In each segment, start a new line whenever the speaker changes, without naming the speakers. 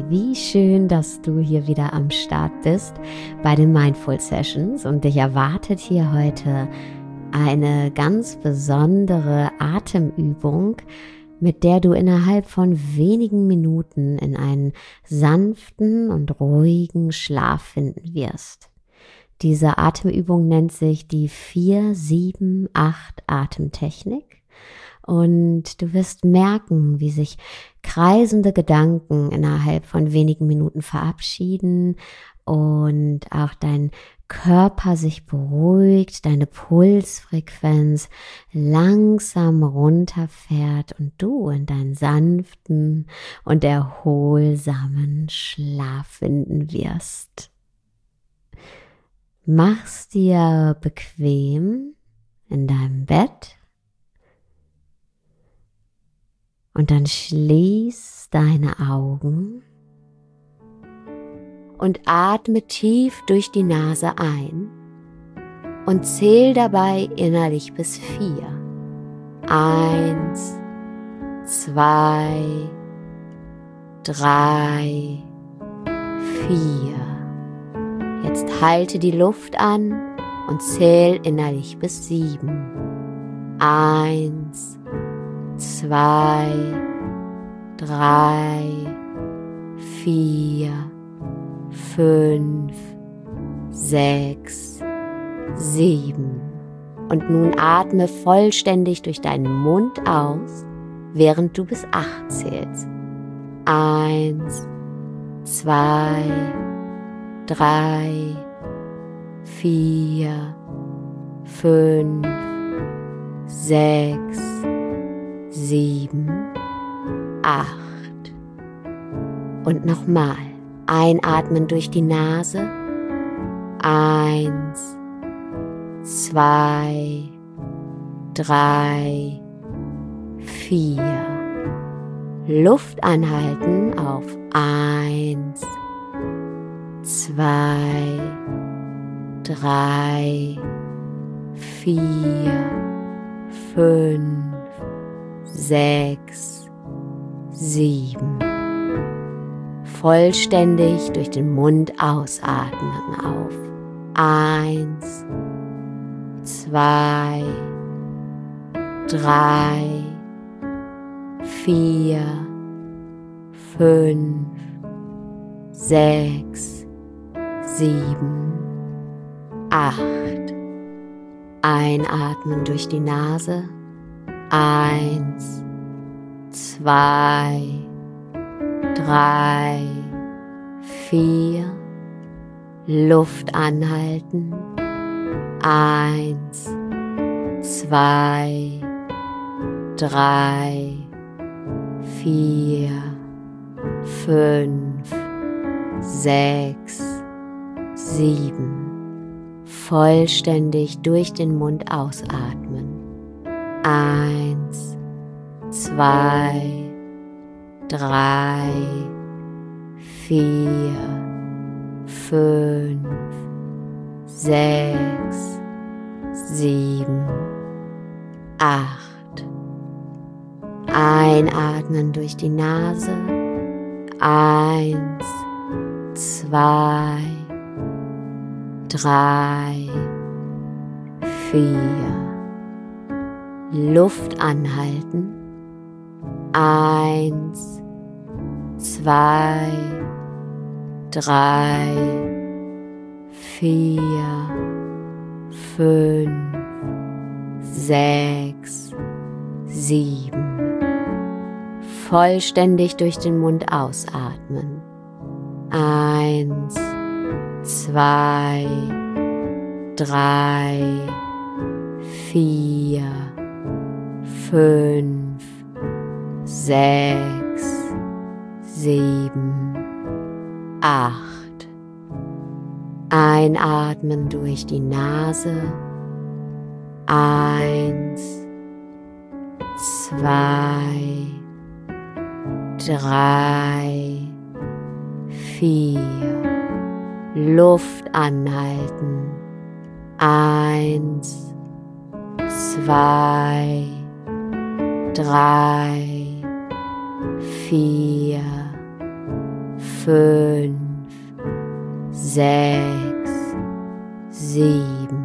wie schön, dass du hier wieder am Start bist bei den Mindful Sessions und dich erwartet hier heute eine ganz besondere Atemübung, mit der du innerhalb von wenigen Minuten in einen sanften und ruhigen Schlaf finden wirst. Diese Atemübung nennt sich die 4-7-8 Atemtechnik. Und du wirst merken, wie sich kreisende Gedanken innerhalb von wenigen Minuten verabschieden und auch dein Körper sich beruhigt, deine Pulsfrequenz langsam runterfährt und du in deinen sanften und erholsamen Schlaf finden wirst. Mach's dir bequem in deinem Bett. Und dann schließ deine Augen und atme tief durch die Nase ein und zähl dabei innerlich bis 4. 1, 2, 3, 4. Jetzt halte die Luft an und zähl innerlich bis 7. 1, 2, 3, 4, 5, 6, 7. Und nun atme vollständig durch deinen Mund aus, während du bis 8 zählst. 1, 2, 3, 4, 5, 6, 7, 8. Und nochmal. Einatmen durch die Nase. 1, 2, 3, 4. Luft anhalten auf 1, 2, 3, 4, 5, 6, 7. Vollständig durch den Mund ausatmen auf 1, 2, 3, 4, 5, 6, 7, 8. Einatmen durch die Nase. 1, 2, 3, 4. Luft anhalten. 1, 2, 3, 4, 5, 6, 7. Vollständig durch den Mund ausatmen. 1, 2, 3, 4, 5, 6, 7, 8. Einatmen durch die Nase. 1, 2, 3, 4. Luft anhalten. 1, 2, 3, 4, 5, 6, 7. Vollständig durch den Mund ausatmen. 1, 2, 3, 4, 5, 6, 7, 8. Einatmen durch die Nase. 1, 2, 3, 4. Luft anhalten. 1, 2, 3, 4, 5, 6, 7.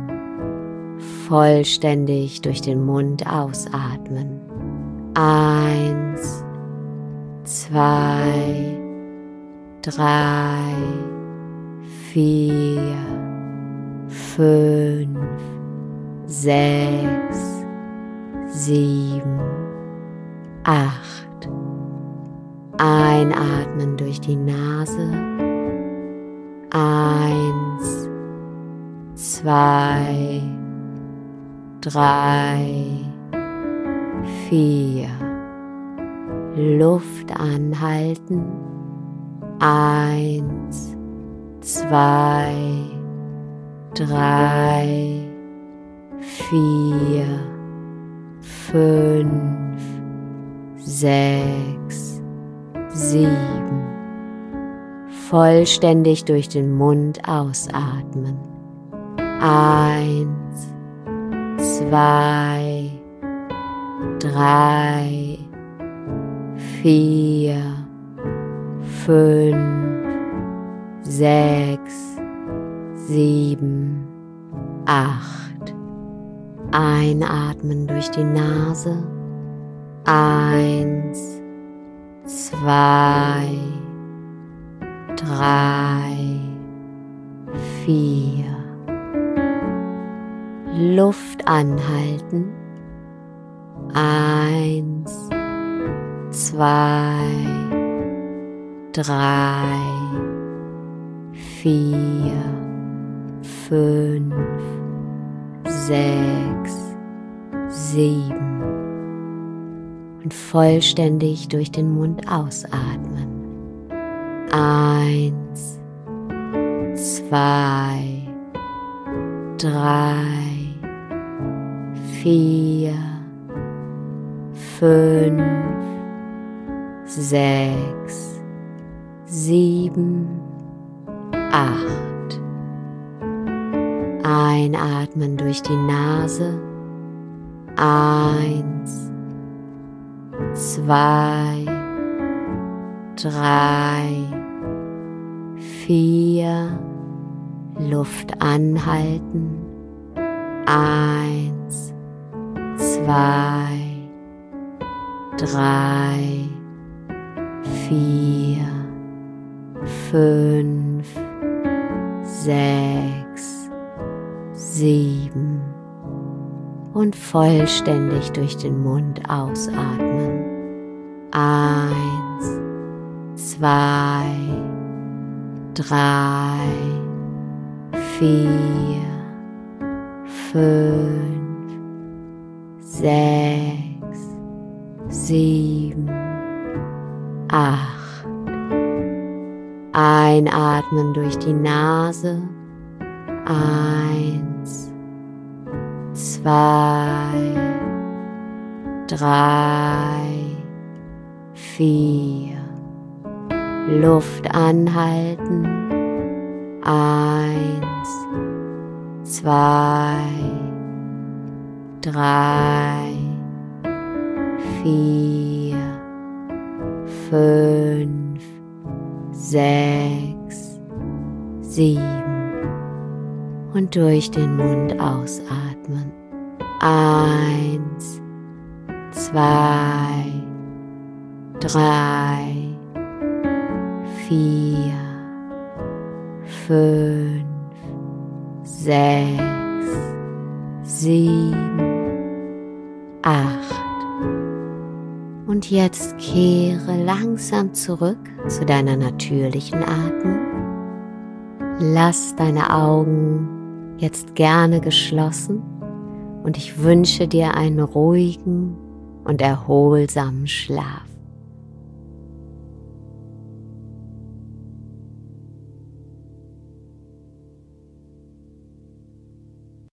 Vollständig durch den Mund ausatmen. 1, 2, 3, 4, 5, 6, 7, 8. Einatmen durch die Nase. 1, 2, 3, 4. Luft anhalten. 1, 2, 3, 4, 5, 6, 7. Vollständig durch den Mund ausatmen. 1, 2, 3, 4, 5, 6, 7, 8. Einatmen durch die Nase. 1, 2, 3, 4. Luft anhalten. 1, 2, 3, 4, 5, 6, 7. Und vollständig durch den Mund ausatmen. 1, 2, 3, 4, 5, 6, 7, 8. Einatmen durch die Nase. 1, 2, 3, 4. Luft anhalten. 1, 2, 3, 4, 5, 6, 7. Und vollständig durch den Mund ausatmen. 1, 2, 3, 4, 5, 6, 7, 8. Einatmen durch die Nase. 1, 2, 3, 4. Luft anhalten. 1, 2, 3, 4, 5, 6, 7. Und durch den Mund ausatmen. 1, 2, 3, 4, 5, 6, 7, 8. Und jetzt kehre langsam zurück zu deiner natürlichen Atmung. Lass deine Augen jetzt gerne geschlossen und ich wünsche dir einen ruhigen und erholsamen Schlaf.